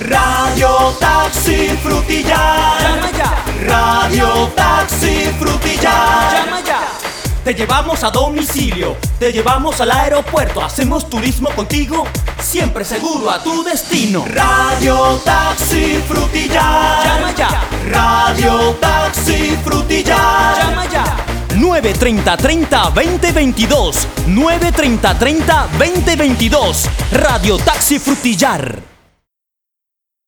Radio Taxi Frutillar. Llama ya. Radio Taxi Frutillar. Llama ya. Te llevamos a domicilio, te llevamos al aeropuerto, hacemos turismo contigo, siempre seguro a tu destino. Radio Taxi Frutillar. Llama ya. Radio Taxi Frutillar. Llama ya. 930-30-2022. 930-30-2022. Radio Taxi Frutillar.